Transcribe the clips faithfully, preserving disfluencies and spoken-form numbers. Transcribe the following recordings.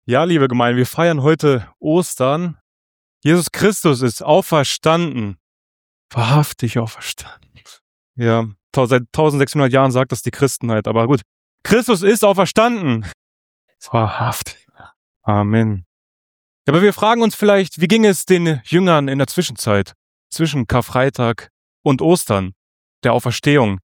Ja, liebe Gemeinde, wir feiern heute Ostern. Jesus Christus ist auferstanden. Wahrhaftig auferstanden. Ja, tau- seit eintausendsechshundert Jahren sagt das die Christenheit, aber gut. Christus ist auferstanden. Wahrhaftig. Amen. Aber wir fragen uns vielleicht, wie ging es den Jüngern in der Zwischenzeit, zwischen Karfreitag und Ostern, der Auferstehung?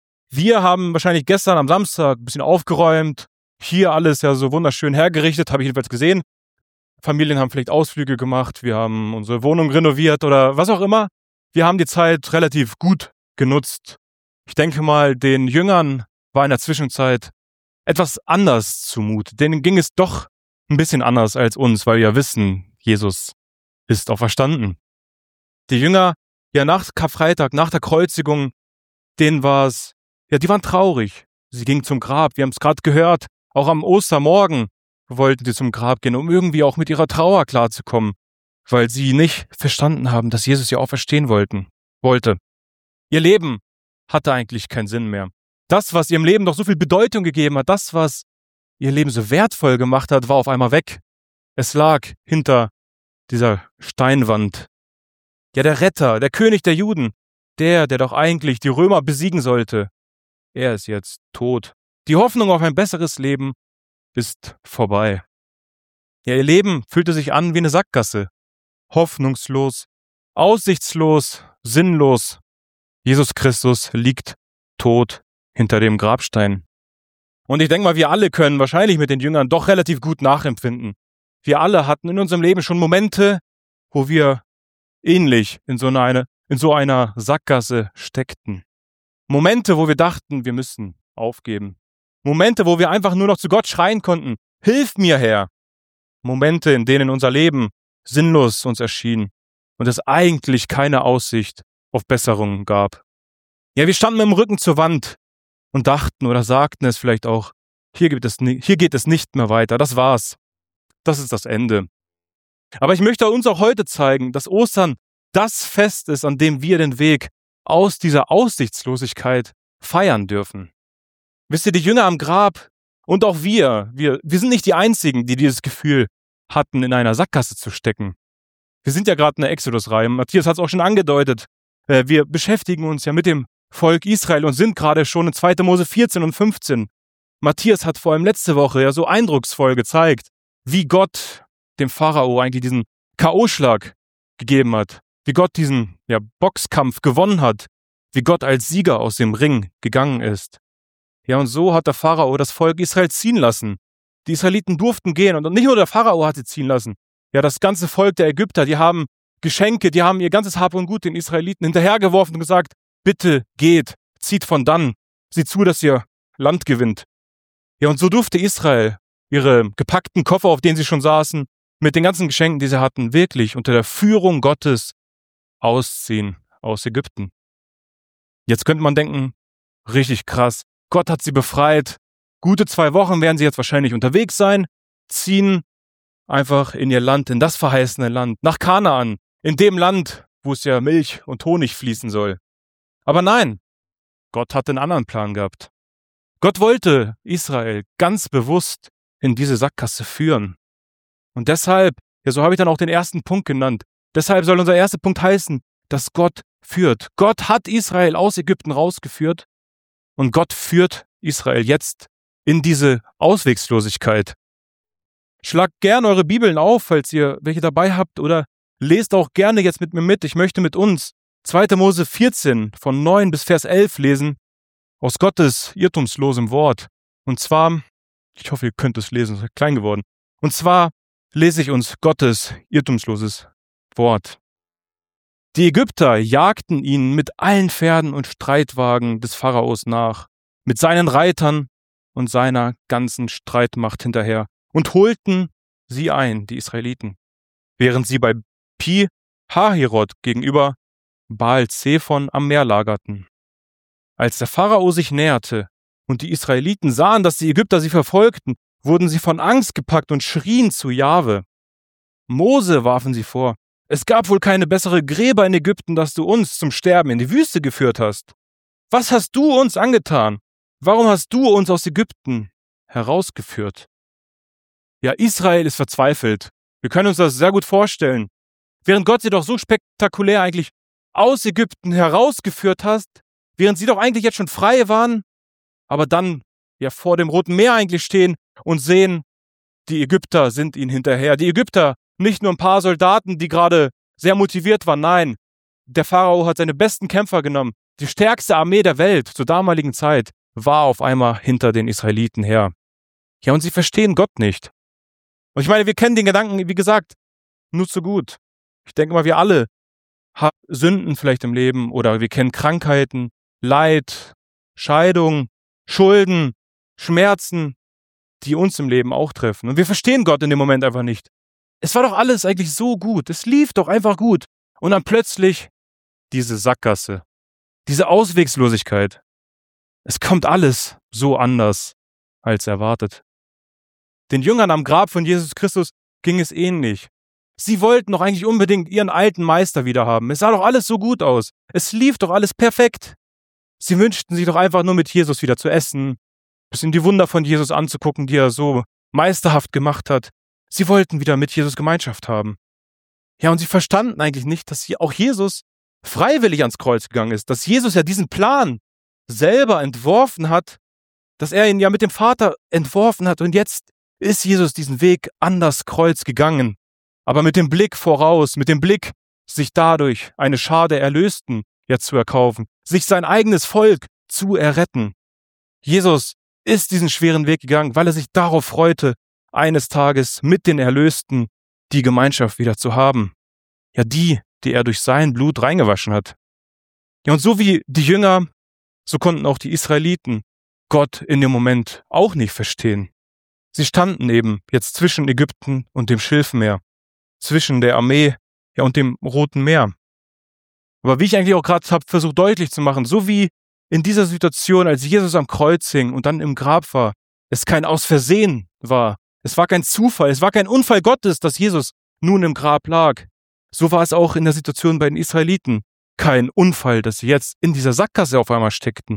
Wir haben wahrscheinlich gestern am Samstag ein bisschen aufgeräumt, hier alles ja so wunderschön hergerichtet, habe ich jedenfalls gesehen. Familien haben vielleicht Ausflüge gemacht, wir haben unsere Wohnung renoviert oder was auch immer. Wir haben die Zeit relativ gut genutzt. Ich denke mal, den Jüngern war in der Zwischenzeit etwas anders zumute. Denen ging es doch ein bisschen anders als uns, weil wir ja wissen, Jesus ist auferstanden. Die Jünger, ja nach Karfreitag, nach der Kreuzigung, denen war es, ja die waren traurig. Sie gingen zum Grab, wir haben es gerade gehört, auch am Ostermorgen wollten sie zum Grab gehen, um irgendwie auch mit ihrer Trauer klarzukommen, weil sie nicht verstanden haben, dass Jesus ja auferstehen wollten, wollte. Ihr Leben hatte eigentlich keinen Sinn mehr. Das, was ihrem Leben doch so viel Bedeutung gegeben hat, das, was ihr Leben so wertvoll gemacht hat, war auf einmal weg. Es lag hinter dieser Steinwand. Ja, der Retter, der König der Juden, der, der doch eigentlich die Römer besiegen sollte, er ist jetzt tot. Die Hoffnung auf ein besseres Leben ist vorbei. Ja, ihr Leben fühlte sich an wie eine Sackgasse. Hoffnungslos, aussichtslos, sinnlos. Jesus Christus liegt tot hinter dem Grabstein. Und ich denke mal, wir alle können wahrscheinlich mit den Jüngern doch relativ gut nachempfinden. Wir alle hatten in unserem Leben schon Momente, wo wir ähnlich in so einer, in so einer Sackgasse steckten. Momente, wo wir dachten, wir müssen aufgeben. Momente, wo wir einfach nur noch zu Gott schreien konnten, hilf mir, Herr. Momente, in denen unser Leben sinnlos uns erschien und es eigentlich keine Aussicht auf Besserung gab. Ja, wir standen mit dem Rücken zur Wand und dachten oder sagten es vielleicht auch, hier geht es, hier geht es nicht mehr weiter, das war's. Das ist das Ende. Aber ich möchte uns auch heute zeigen, dass Ostern das Fest ist, an dem wir den Weg aus dieser Aussichtslosigkeit feiern dürfen. Wisst ihr, die Jünger am Grab und auch wir, wir, wir sind nicht die Einzigen, die dieses Gefühl hatten, in einer Sackgasse zu stecken. Wir sind ja gerade in der Exodus-Reihe. Matthias hat es auch schon angedeutet. Wir beschäftigen uns ja mit dem Volk Israel und sind gerade schon in zweiter Mose vierzehn und fünfzehn. Matthias hat vor allem letzte Woche ja so eindrucksvoll gezeigt, wie Gott dem Pharao eigentlich diesen K O-Schlag gegeben hat, wie Gott diesen ja, Boxkampf gewonnen hat, wie Gott als Sieger aus dem Ring gegangen ist. Ja, und so hat der Pharao das Volk Israel ziehen lassen. Die Israeliten durften gehen und nicht nur der Pharao hat sie ziehen lassen. Ja, das ganze Volk der Ägypter, die haben Geschenke, die haben ihr ganzes Hab und Gut den Israeliten hinterhergeworfen und gesagt, bitte geht, zieht von dann, seht zu, dass ihr Land gewinnt. Ja, und so durfte Israel ihre gepackten Koffer, auf denen sie schon saßen, mit den ganzen Geschenken, die sie hatten, wirklich unter der Führung Gottes ausziehen aus Ägypten. Jetzt könnte man denken, richtig krass, Gott hat sie befreit. Gute zwei Wochen werden sie jetzt wahrscheinlich unterwegs sein, ziehen einfach in ihr Land, in das verheißene Land, nach Kanaan, in dem Land, wo es ja Milch und Honig fließen soll. Aber nein, Gott hat einen anderen Plan gehabt. Gott wollte Israel ganz bewusst in diese Sackgasse führen. Und deshalb, ja, so habe ich dann auch den ersten Punkt genannt, deshalb soll unser erster Punkt heißen, dass Gott führt. Gott hat Israel aus Ägypten rausgeführt und Gott führt Israel jetzt in diese Auswegslosigkeit. Schlagt gern eure Bibeln auf, falls ihr welche dabei habt, oder lest auch gerne jetzt mit mir mit. Ich möchte mit uns zweiter Mose vierzehn von neun bis Vers elf lesen, aus Gottes irrtumslosem Wort. Und zwar, ich hoffe, ihr könnt es lesen, es ist klein geworden. Und zwar lese ich uns Gottes irrtumsloses Wort. Die Ägypter jagten ihn mit allen Pferden und Streitwagen des Pharaos nach, mit seinen Reitern und seiner ganzen Streitmacht hinterher und holten sie ein, die Israeliten, während sie bei Pi Hahirot gegenüber Baal Zephon am Meer lagerten. Als der Pharao sich näherte und die Israeliten sahen, dass die Ägypter sie verfolgten, wurden sie von Angst gepackt und schrien zu Jahwe. Mose warfen sie vor, es gab wohl keine bessere Gräber in Ägypten, dass du uns zum Sterben in die Wüste geführt hast. Was hast du uns angetan? Warum hast du uns aus Ägypten herausgeführt? Ja, Israel ist verzweifelt. Wir können uns das sehr gut vorstellen. Während Gott sie doch so spektakulär eigentlich aus Ägypten herausgeführt hat, während sie doch eigentlich jetzt schon frei waren, aber dann ja vor dem Roten Meer eigentlich stehen und sehen, die Ägypter sind ihnen hinterher. Die Ägypter, nicht nur ein paar Soldaten, die gerade sehr motiviert waren, nein, der Pharao hat seine besten Kämpfer genommen. Die stärkste Armee der Welt zur damaligen Zeit war auf einmal hinter den Israeliten her. Ja, und sie verstehen Gott nicht. Und ich meine, wir kennen den Gedanken, wie gesagt, nur zu gut. Ich denke mal, wir alle haben Sünden vielleicht im Leben oder wir kennen Krankheiten, Leid, Scheidung, Schulden, Schmerzen, die uns im Leben auch treffen. Und wir verstehen Gott in dem Moment einfach nicht. Es war doch alles eigentlich so gut. Es lief doch einfach gut. Und dann plötzlich diese Sackgasse, diese Auswegslosigkeit. Es kommt alles so anders als erwartet. Den Jüngern am Grab von Jesus Christus ging es ähnlich. Sie wollten doch eigentlich unbedingt ihren alten Meister wieder haben. Es sah doch alles so gut aus. Es lief doch alles perfekt. Sie wünschten sich doch einfach nur mit Jesus wieder zu essen, bisschen die Wunder von Jesus anzugucken, die er so meisterhaft gemacht hat. Sie wollten wieder mit Jesus Gemeinschaft haben. Ja, und sie verstanden eigentlich nicht, dass auch Jesus freiwillig ans Kreuz gegangen ist, dass Jesus ja diesen Plan selber entworfen hat, dass er ihn ja mit dem Vater entworfen hat und jetzt ist Jesus diesen Weg an das Kreuz gegangen, aber mit dem Blick voraus, mit dem Blick, sich dadurch eine Schar der Erlösten jetzt zu erkaufen, sich sein eigenes Volk zu erretten. Jesus ist diesen schweren Weg gegangen, weil er sich darauf freute, eines Tages mit den Erlösten die Gemeinschaft wieder zu haben. Ja, die, die er durch sein Blut reingewaschen hat. Ja, und so wie die Jünger, so konnten auch die Israeliten Gott in dem Moment auch nicht verstehen. Sie standen eben jetzt zwischen Ägypten und dem Schilfmeer, zwischen der Armee ja, und dem Roten Meer. Aber wie ich eigentlich auch gerade habe versucht deutlich zu machen, so wie in dieser Situation, als Jesus am Kreuz hing und dann im Grab war, es kein Aus Versehen war, es war kein Zufall, es war kein Unfall Gottes, dass Jesus nun im Grab lag. So war es auch in der Situation bei den Israeliten kein Unfall, dass sie jetzt in dieser Sackgasse auf einmal steckten.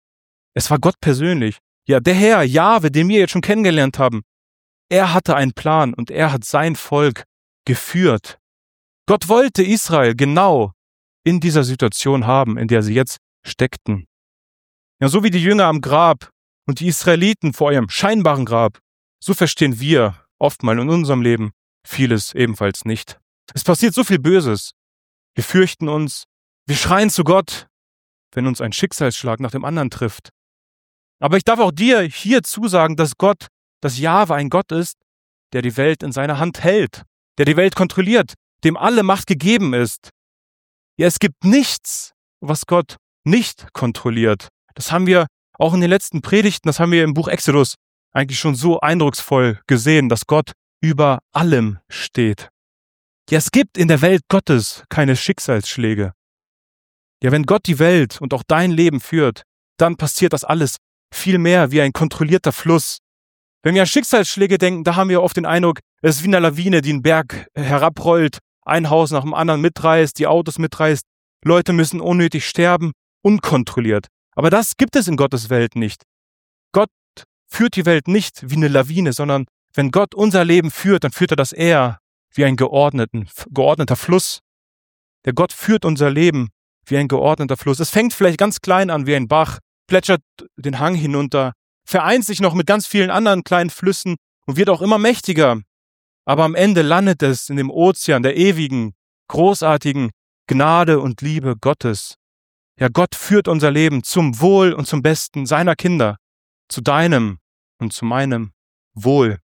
Es war Gott persönlich. Ja, der Herr, Jahwe, den wir jetzt schon kennengelernt haben, er hatte einen Plan und er hat sein Volk geführt. Gott wollte Israel genau in dieser Situation haben, in der sie jetzt steckten. Ja, so wie die Jünger am Grab und die Israeliten vor ihrem scheinbaren Grab, so verstehen wir oftmals in unserem Leben vieles ebenfalls nicht. Es passiert so viel Böses. Wir fürchten uns, wir schreien zu Gott, wenn uns ein Schicksalsschlag nach dem anderen trifft. Aber ich darf auch dir hier zusagen, dass Gott, dass Jahwe ein Gott ist, der die Welt in seiner Hand hält, der die Welt kontrolliert, dem alle Macht gegeben ist. Ja, es gibt nichts, was Gott nicht kontrolliert. Das haben wir auch in den letzten Predigten, das haben wir im Buch Exodus eigentlich schon so eindrucksvoll gesehen, dass Gott über allem steht. Ja, es gibt in der Welt Gottes keine Schicksalsschläge. Ja, wenn Gott die Welt und auch dein Leben führt, dann passiert das alles viel mehr wie ein kontrollierter Fluss. Wenn wir an Schicksalsschläge denken, da haben wir oft den Eindruck, es ist wie eine Lawine, die einen Berg herabrollt, ein Haus nach dem anderen mitreißt, die Autos mitreißt, Leute müssen unnötig sterben, unkontrolliert. Aber das gibt es in Gottes Welt nicht. Gott führt die Welt nicht wie eine Lawine, sondern wenn Gott unser Leben führt, dann führt er das eher wie ein geordneten, geordneter Fluss. Der Gott führt unser Leben wie ein geordneter Fluss. Es fängt vielleicht ganz klein an wie ein Bach, plätschert den Hang hinunter, vereint sich noch mit ganz vielen anderen kleinen Flüssen und wird auch immer mächtiger. Aber am Ende landet es in dem Ozean der ewigen, großartigen Gnade und Liebe Gottes. Ja, Gott führt unser Leben zum Wohl und zum Besten seiner Kinder, zu deinem und zu meinem Wohl.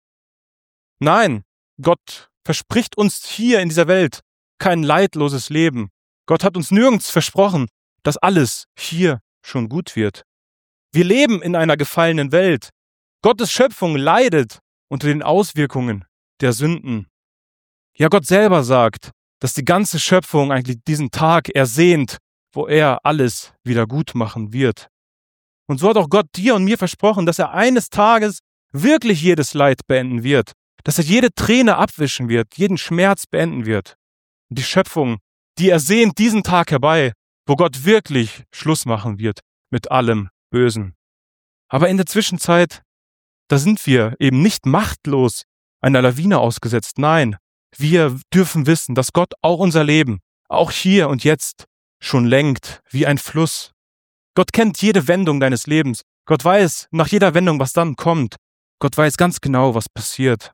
Nein, Gott verspricht uns hier in dieser Welt kein leidloses Leben. Gott hat uns nirgends versprochen, dass alles hier schon gut wird. Wir leben in einer gefallenen Welt. Gottes Schöpfung leidet unter den Auswirkungen der Sünden. Ja, Gott selber sagt, dass die ganze Schöpfung eigentlich diesen Tag ersehnt, wo er alles wieder gut machen wird. Und so hat auch Gott dir und mir versprochen, dass er eines Tages wirklich jedes Leid beenden wird, dass er jede Träne abwischen wird, jeden Schmerz beenden wird. Und die Schöpfung, die ersehnt diesen Tag herbei, wo Gott wirklich Schluss machen wird mit allem Bösen. Aber in der Zwischenzeit, da sind wir eben nicht machtlos einer Lawine ausgesetzt. Nein, wir dürfen wissen, dass Gott auch unser Leben, auch hier und jetzt, schon lenkt wie ein Fluss. Gott kennt jede Wendung deines Lebens. Gott weiß nach jeder Wendung, was dann kommt. Gott weiß ganz genau, was passiert.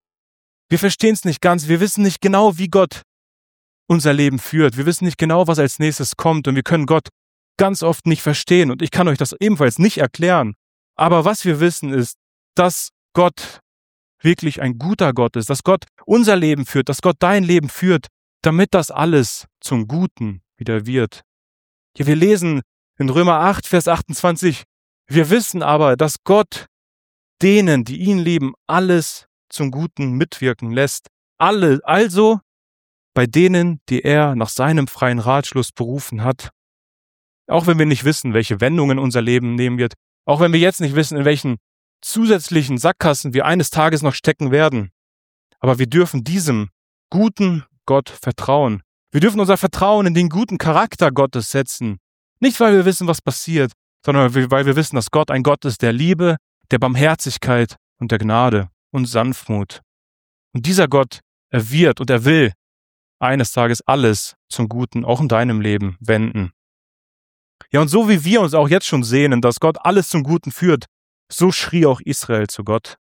Wir verstehen es nicht ganz. Wir wissen nicht genau, wie Gott unser Leben führt. Wir wissen nicht genau, was als nächstes kommt. Und wir können Gott ganz oft nicht verstehen. Und ich kann euch das ebenfalls nicht erklären. Aber was wir wissen ist, dass Gott wirklich ein guter Gott ist. Dass Gott unser Leben führt. Dass Gott dein Leben führt, damit das alles zum Guten wieder wird. Ja, wir lesen in Römer acht, Vers achtundzwanzig, wir wissen aber, dass Gott denen, die ihn lieben, alles zum Guten mitwirken lässt. Alle, also bei denen, die er nach seinem freien Ratschluss berufen hat. Auch wenn wir nicht wissen, welche Wendungen unser Leben nehmen wird, auch wenn wir jetzt nicht wissen, in welchen zusätzlichen Sackgassen wir eines Tages noch stecken werden. Aber wir dürfen diesem guten Gott vertrauen. Wir dürfen unser Vertrauen in den guten Charakter Gottes setzen. Nicht, weil wir wissen, was passiert, sondern weil wir wissen, dass Gott ein Gott ist der Liebe, der Barmherzigkeit und der Gnade und Sanftmut. Und dieser Gott, er wird und er will eines Tages alles zum Guten, auch in deinem Leben, wenden. Ja, und so wie wir uns auch jetzt schon sehnen, dass Gott alles zum Guten führt, so schrie auch Israel zu Gott.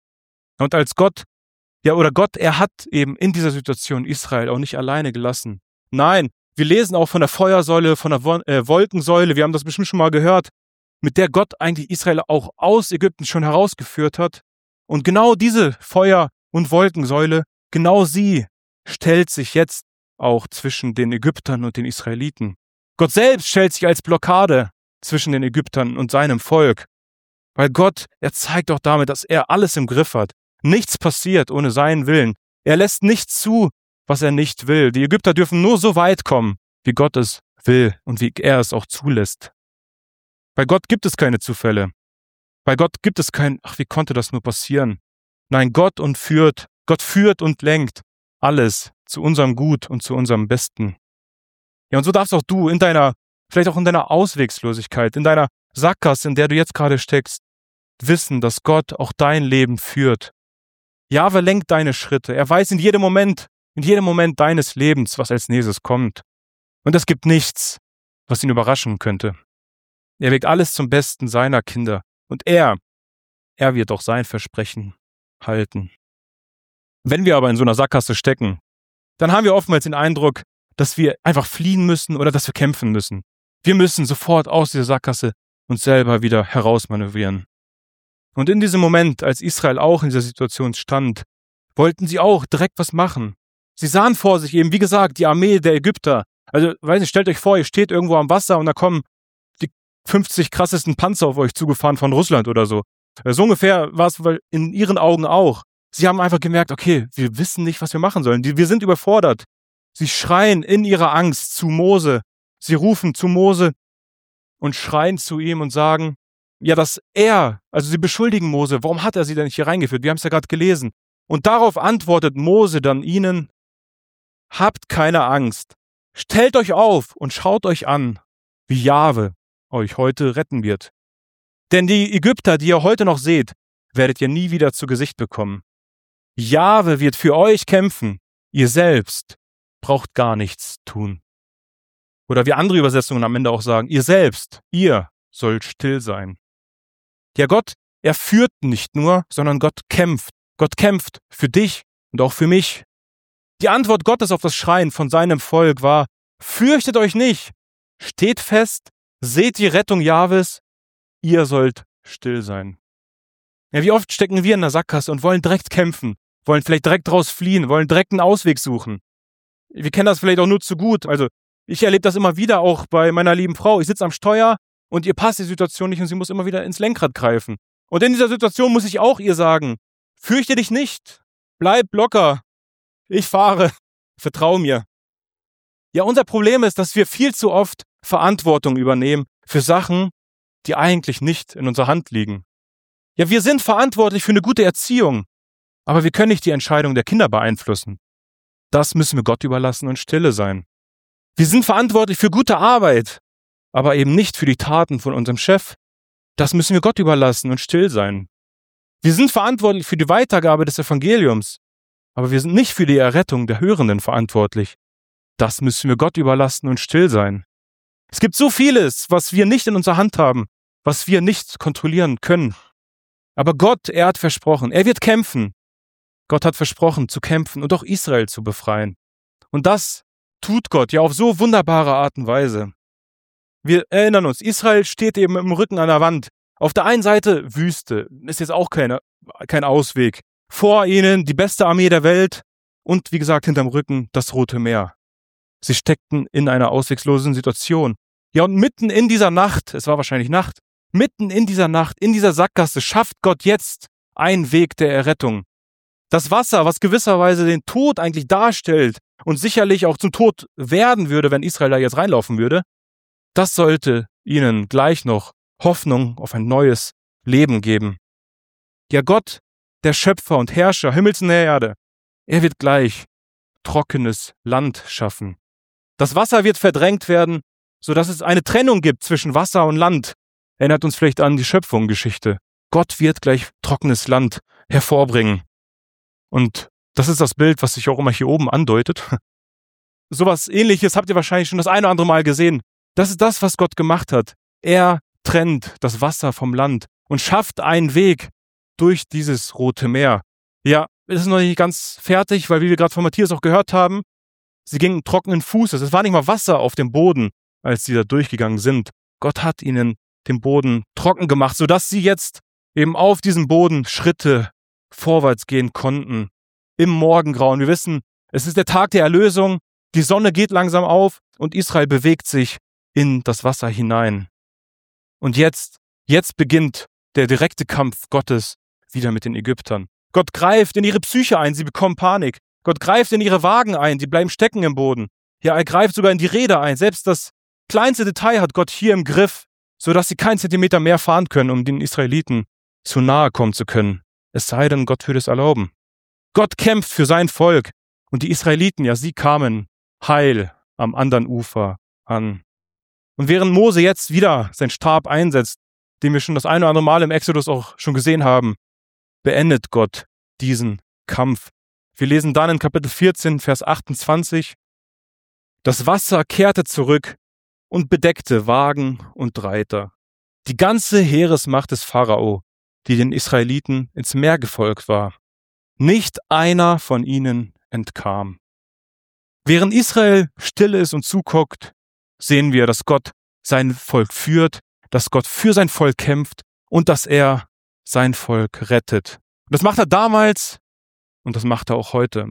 Und als Gott, ja, oder Gott, er hat eben in dieser Situation Israel auch nicht alleine gelassen. Nein, wir lesen auch von der Feuersäule, von der Wolkensäule, wir haben das bestimmt schon mal gehört, mit der Gott eigentlich Israel auch aus Ägypten schon herausgeführt hat. Und genau diese Feuer- und Wolkensäule, genau sie stellt sich jetzt auch zwischen den Ägyptern und den Israeliten. Gott selbst stellt sich als Blockade zwischen den Ägyptern und seinem Volk. Weil Gott, er zeigt auch damit, dass er alles im Griff hat. Nichts passiert ohne seinen Willen. Er lässt nichts zu, was er nicht will. Die Ägypter dürfen nur so weit kommen, wie Gott es will und wie er es auch zulässt. Bei Gott gibt es keine Zufälle. Bei Gott gibt es kein, ach, wie konnte das nur passieren? Nein, Gott und führt, Gott führt und lenkt alles zu unserem Gut und zu unserem Besten. Ja, und so darfst auch du in deiner, vielleicht auch in deiner Auswegslosigkeit, in deiner Sackgasse, in der du jetzt gerade steckst, wissen, dass Gott auch dein Leben führt. Jahwe lenkt deine Schritte. Er weiß in jedem Moment, in jedem Moment deines Lebens, was als nächstes kommt. Und es gibt nichts, was ihn überraschen könnte. Er wirkt alles zum Besten seiner Kinder. Und er, er wird auch sein Versprechen halten. Wenn wir aber in so einer Sackgasse stecken, dann haben wir oftmals den Eindruck, dass wir einfach fliehen müssen oder dass wir kämpfen müssen. Wir müssen sofort aus dieser Sackgasse uns selber wieder herausmanövrieren. Und in diesem Moment, als Israel auch in dieser Situation stand, wollten sie auch direkt was machen. Sie sahen vor sich eben, wie gesagt, die Armee der Ägypter. Also, weiß nicht, stellt euch vor, ihr steht irgendwo am Wasser und da kommen die fünfzig krassesten Panzer auf euch zugefahren von Russland oder so. So ungefähr war es in ihren Augen auch. Sie haben einfach gemerkt, okay, wir wissen nicht, was wir machen sollen. Wir sind überfordert. Sie schreien in ihrer Angst zu Mose. Sie rufen zu Mose und schreien zu ihm und sagen, ja, dass er, also sie beschuldigen Mose, warum hat er sie denn nicht hier reingeführt? Wir haben es ja gerade gelesen. Und darauf antwortet Mose dann ihnen, habt keine Angst, stellt euch auf und schaut euch an, wie Jahwe euch heute retten wird. Denn die Ägypter, die ihr heute noch seht, werdet ihr nie wieder zu Gesicht bekommen. Jahwe wird für euch kämpfen, ihr selbst braucht gar nichts tun. Oder wie andere Übersetzungen am Ende auch sagen, ihr selbst, ihr sollt still sein. Ja, Gott, er führt nicht nur, sondern Gott kämpft. Gott kämpft für dich und auch für mich. Die Antwort Gottes auf das Schreien von seinem Volk war, fürchtet euch nicht, steht fest, seht die Rettung Jahwes, ihr sollt still sein. Ja, wie oft stecken wir in der Sackgasse und wollen direkt kämpfen, wollen vielleicht direkt draus fliehen, wollen direkt einen Ausweg suchen. Wir kennen das vielleicht auch nur zu gut. Also ich erlebe das immer wieder auch bei meiner lieben Frau. Ich sitze am Steuer und ihr passt die Situation nicht und sie muss immer wieder ins Lenkrad greifen. Und in dieser Situation muss ich auch ihr sagen, fürchte dich nicht, bleib locker, ich fahre, vertrau mir. Ja, unser Problem ist, dass wir viel zu oft Verantwortung übernehmen für Sachen, die eigentlich nicht in unserer Hand liegen. Ja, wir sind verantwortlich für eine gute Erziehung, aber wir können nicht die Entscheidung der Kinder beeinflussen. Das müssen wir Gott überlassen und stille sein. Wir sind verantwortlich für gute Arbeit, aber eben nicht für die Taten von unserem Chef. Das müssen wir Gott überlassen und still sein. Wir sind verantwortlich für die Weitergabe des Evangeliums, aber wir sind nicht für die Errettung der Hörenden verantwortlich. Das müssen wir Gott überlassen und still sein. Es gibt so vieles, was wir nicht in unserer Hand haben, was wir nicht kontrollieren können. Aber Gott, er hat versprochen, er wird kämpfen. Gott hat versprochen, zu kämpfen und auch Israel zu befreien. Und das tut Gott ja auf so wunderbare Art und Weise. Wir erinnern uns, Israel steht eben im Rücken an der Wand. Auf der einen Seite Wüste, ist jetzt auch keine, kein Ausweg. Vor ihnen die beste Armee der Welt und wie gesagt hinterm Rücken das Rote Meer. Sie steckten in einer ausweglosen Situation. Ja, und mitten in dieser Nacht, es war wahrscheinlich Nacht, mitten in dieser Nacht, in dieser Sackgasse schafft Gott jetzt einen Weg der Errettung. Das Wasser, was gewisserweise den Tod eigentlich darstellt und sicherlich auch zum Tod werden würde, wenn Israel da jetzt reinlaufen würde, das sollte ihnen gleich noch Hoffnung auf ein neues Leben geben. Ja, Gott, der Schöpfer und Herrscher Himmels und der Erde, er wird gleich trockenes Land schaffen. Das Wasser wird verdrängt werden, sodass es eine Trennung gibt zwischen Wasser und Land. Erinnert uns vielleicht an die Schöpfungsgeschichte. Gott wird gleich trockenes Land hervorbringen. Und das ist das Bild, was sich auch immer hier oben andeutet. Sowas Ähnliches habt ihr wahrscheinlich schon das eine oder andere Mal gesehen. Das ist das, was Gott gemacht hat. Er trennt das Wasser vom Land und schafft einen Weg durch dieses Rote Meer. Ja, es ist noch nicht ganz fertig, weil wie wir gerade von Matthias auch gehört haben, sie gingen trockenen Fußes. Es war nicht mal Wasser auf dem Boden, als sie da durchgegangen sind. Gott hat ihnen den Boden trocken gemacht, sodass sie jetzt eben auf diesem Boden Schritte vorwärts gehen konnten. Im Morgengrauen. Wir wissen, es ist der Tag der Erlösung. Die Sonne geht langsam auf und Israel bewegt sich in das Wasser hinein. Und jetzt, jetzt beginnt der direkte Kampf Gottes wieder mit den Ägyptern. Gott greift in ihre Psyche ein, sie bekommen Panik. Gott greift in ihre Wagen ein, die bleiben stecken im Boden. Ja, er greift sogar in die Räder ein. Selbst das kleinste Detail hat Gott hier im Griff, sodass sie keinen Zentimeter mehr fahren können, um den Israeliten zu nahe kommen zu können. Es sei denn, Gott würde es erlauben. Gott kämpft für sein Volk. Und die Israeliten, ja, sie kamen heil am anderen Ufer an. Und während Mose jetzt wieder seinen Stab einsetzt, den wir schon das eine oder andere Mal im Exodus auch schon gesehen haben, beendet Gott diesen Kampf. Wir lesen dann in Kapitel vierzehn, Vers achtundzwanzig, das Wasser kehrte zurück und bedeckte Wagen und Reiter. Die ganze Heeresmacht des Pharao, die den Israeliten ins Meer gefolgt war. Nicht einer von ihnen entkam. Während Israel still ist und zuguckt, sehen wir, dass Gott sein Volk führt, dass Gott für sein Volk kämpft und dass er sein Volk rettet. Und das macht er damals und das macht er auch heute.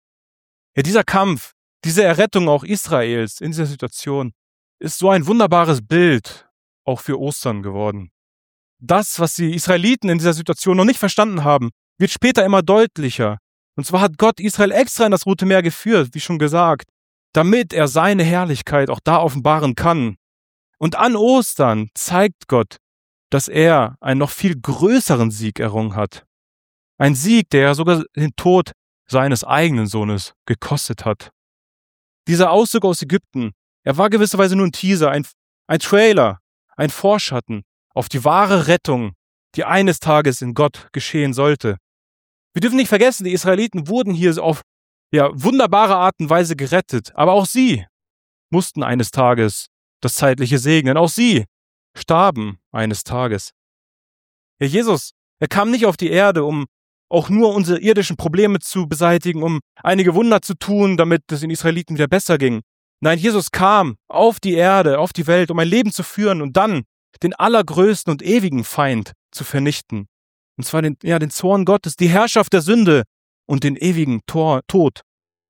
Ja, dieser Kampf, diese Errettung auch Israels in dieser Situation ist so ein wunderbares Bild auch für Ostern geworden. Das, was die Israeliten in dieser Situation noch nicht verstanden haben, wird später immer deutlicher. Und zwar hat Gott Israel extra in das Rote Meer geführt, wie schon gesagt, damit er seine Herrlichkeit auch da offenbaren kann. Und an Ostern zeigt Gott, dass er einen noch viel größeren Sieg errungen hat. Ein Sieg, der sogar den Tod seines eigenen Sohnes gekostet hat. Dieser Auszug aus Ägypten, er war gewisserweise nur ein Teaser, ein, ein Trailer, ein Vorschatten auf die wahre Rettung, die eines Tages in Gott geschehen sollte. Wir dürfen nicht vergessen, die Israeliten wurden hier auf ja, wunderbare Art und Weise gerettet, aber auch sie mussten eines Tages das Zeitliche segnen. Auch sie starben eines Tages. Ja, Jesus, er kam nicht auf die Erde, um auch nur unsere irdischen Probleme zu beseitigen, um einige Wunder zu tun, damit es den Israeliten wieder besser ging. Nein, Jesus kam auf die Erde, auf die Welt, um ein Leben zu führen und dann den allergrößten und ewigen Feind zu vernichten. Und zwar den, ja, den Zorn Gottes, die Herrschaft der Sünde und den ewigen Tor, Tod.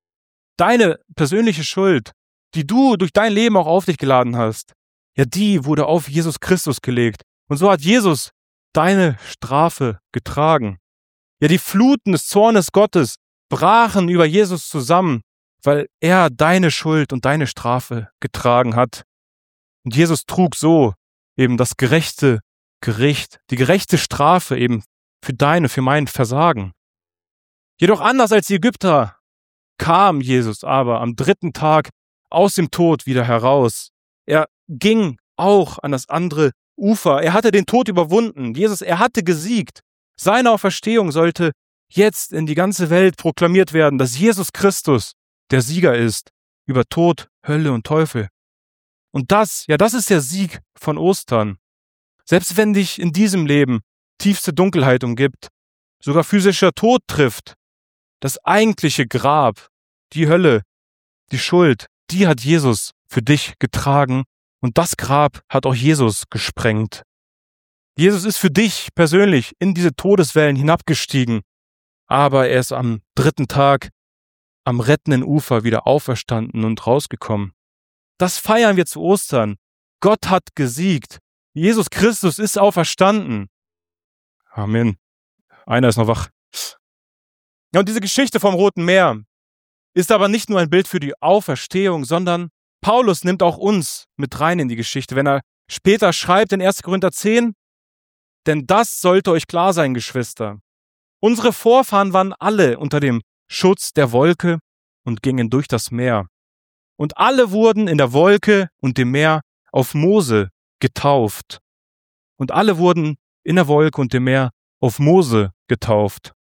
Deine persönliche Schuld, die du durch dein Leben auch auf dich geladen hast, ja, die wurde auf Jesus Christus gelegt. Und so hat Jesus deine Strafe getragen. Ja, die Fluten des Zornes Gottes brachen über Jesus zusammen, weil er deine Schuld und deine Strafe getragen hat. Und Jesus trug so eben das gerechte Gericht, die gerechte Strafe eben für deine, für mein Versagen. Jedoch anders als die Ägypter kam Jesus aber am dritten Tag aus dem Tod wieder heraus. Er ging auch an das andere Ufer. Er hatte den Tod überwunden. Jesus, er hatte gesiegt. Seine Auferstehung sollte jetzt in die ganze Welt proklamiert werden, dass Jesus Christus der Sieger ist über Tod, Hölle und Teufel. Und das, ja, das ist der Sieg von Ostern. Selbst wenn dich in diesem Leben tiefste Dunkelheit umgibt, sogar physischer Tod trifft, das eigentliche Grab, die Hölle, die Schuld, die hat Jesus für dich getragen und das Grab hat auch Jesus gesprengt. Jesus ist für dich persönlich in diese Todeswellen hinabgestiegen, aber er ist am dritten Tag am rettenden Ufer wieder auferstanden und rausgekommen. Das feiern wir zu Ostern. Gott hat gesiegt. Jesus Christus ist auferstanden. Amen. Einer ist noch wach. Ja, und diese Geschichte vom Roten Meer ist aber nicht nur ein Bild für die Auferstehung, sondern Paulus nimmt auch uns mit rein in die Geschichte, wenn er später schreibt in erster Korinther zehn, denn das sollte euch klar sein, Geschwister. Unsere Vorfahren waren alle unter dem Schutz der Wolke und gingen durch das Meer. Und alle wurden in der Wolke und dem Meer auf Mose getauft. Und alle wurden in der Wolke und dem Meer auf Mose getauft.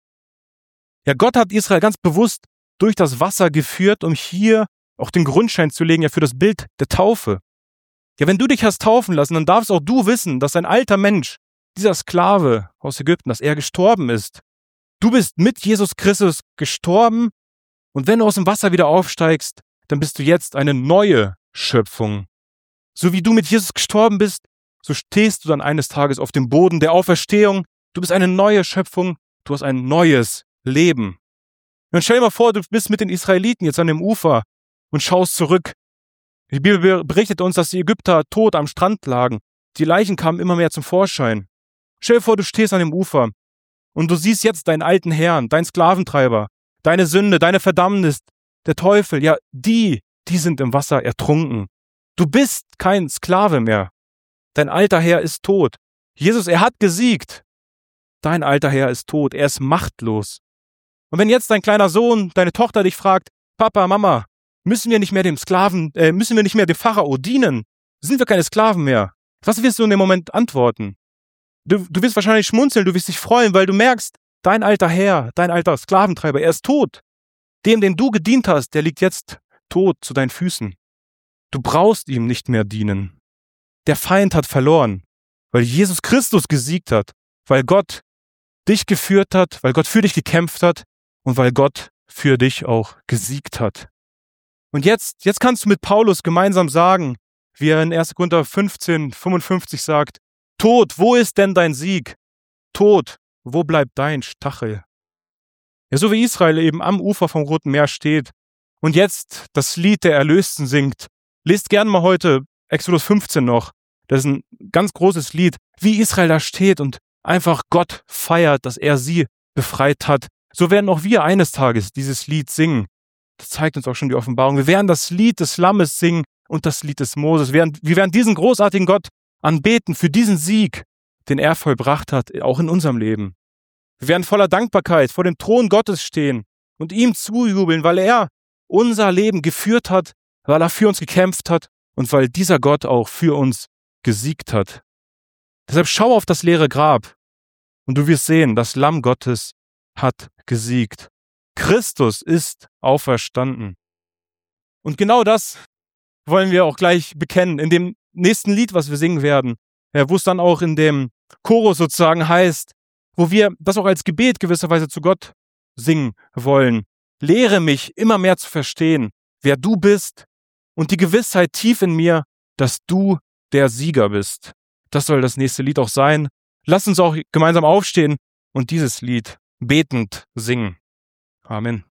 Ja, Gott hat Israel ganz bewusst durch das Wasser geführt, um hier auch den Grundstein zu legen, ja, für das Bild der Taufe. Ja, wenn du dich hast taufen lassen, dann darfst auch du wissen, dass ein alter Mensch, dieser Sklave aus Ägypten, dass er gestorben ist. Du bist mit Jesus Christus gestorben und wenn du aus dem Wasser wieder aufsteigst, dann bist du jetzt eine neue Schöpfung. So wie du mit Jesus gestorben bist, so stehst du dann eines Tages auf dem Boden der Auferstehung. Du bist eine neue Schöpfung, du hast ein neues Leben. Und stell dir mal vor, du bist mit den Israeliten jetzt an dem Ufer und schaust zurück. Die Bibel berichtet uns, dass die Ägypter tot am Strand lagen. Die Leichen kamen immer mehr zum Vorschein. Stell dir vor, du stehst an dem Ufer und du siehst jetzt deinen alten Herrn, deinen Sklaventreiber, deine Sünde, deine Verdammnis, der Teufel, ja, die, die sind im Wasser ertrunken. Du bist kein Sklave mehr. Dein alter Herr ist tot. Jesus, er hat gesiegt. Dein alter Herr ist tot, er ist machtlos. Und wenn jetzt dein kleiner Sohn, deine Tochter dich fragt, Papa, Mama, müssen wir nicht mehr dem Sklaven, äh, müssen wir nicht mehr dem Pharao dienen? Sind wir keine Sklaven mehr? Was wirst du in dem Moment antworten? Du, du wirst wahrscheinlich schmunzeln, du wirst dich freuen, weil du merkst, dein alter Herr, dein alter Sklaventreiber, er ist tot. Dem, dem du gedient hast, der liegt jetzt tot zu deinen Füßen. Du brauchst ihm nicht mehr dienen. Der Feind hat verloren, weil Jesus Christus gesiegt hat, weil Gott dich geführt hat, weil Gott für dich gekämpft hat und weil Gott für dich auch gesiegt hat. Und jetzt, jetzt kannst du mit Paulus gemeinsam sagen, wie er in erster Korinther fünfzehn, fünfundfünfzig sagt, Tod, wo ist denn dein Sieg? Tod, wo bleibt dein Stachel? Ja, so wie Israel eben am Ufer vom Roten Meer steht und jetzt das Lied der Erlösten singt. Lest gerne mal heute Exodus fünfzehn noch. Das ist ein ganz großes Lied, wie Israel da steht und einfach Gott feiert, dass er sie befreit hat. So werden auch wir eines Tages dieses Lied singen. Das zeigt uns auch schon die Offenbarung. Wir werden das Lied des Lammes singen und das Lied des Moses. Wir werden, wir werden diesen großartigen Gott anbeten für diesen Sieg, den er vollbracht hat, auch in unserem Leben. Wir werden voller Dankbarkeit vor dem Thron Gottes stehen und ihm zujubeln, weil er unser Leben geführt hat, weil er für uns gekämpft hat und weil dieser Gott auch für uns gesiegt hat. Deshalb schau auf das leere Grab und du wirst sehen, das Lamm Gottes hat gesiegt. Christus ist auferstanden. Und genau das wollen wir auch gleich bekennen in dem nächsten Lied, was wir singen werden, ja, wo es dann auch in dem Chorus sozusagen heißt, wo wir das auch als Gebet gewisserweise zu Gott singen wollen. Lehre mich immer mehr zu verstehen, wer du bist und die Gewissheit tief in mir, dass du der Sieger bist. Das soll das nächste Lied auch sein. Lass uns auch gemeinsam aufstehen und dieses Lied betend singen. Amen.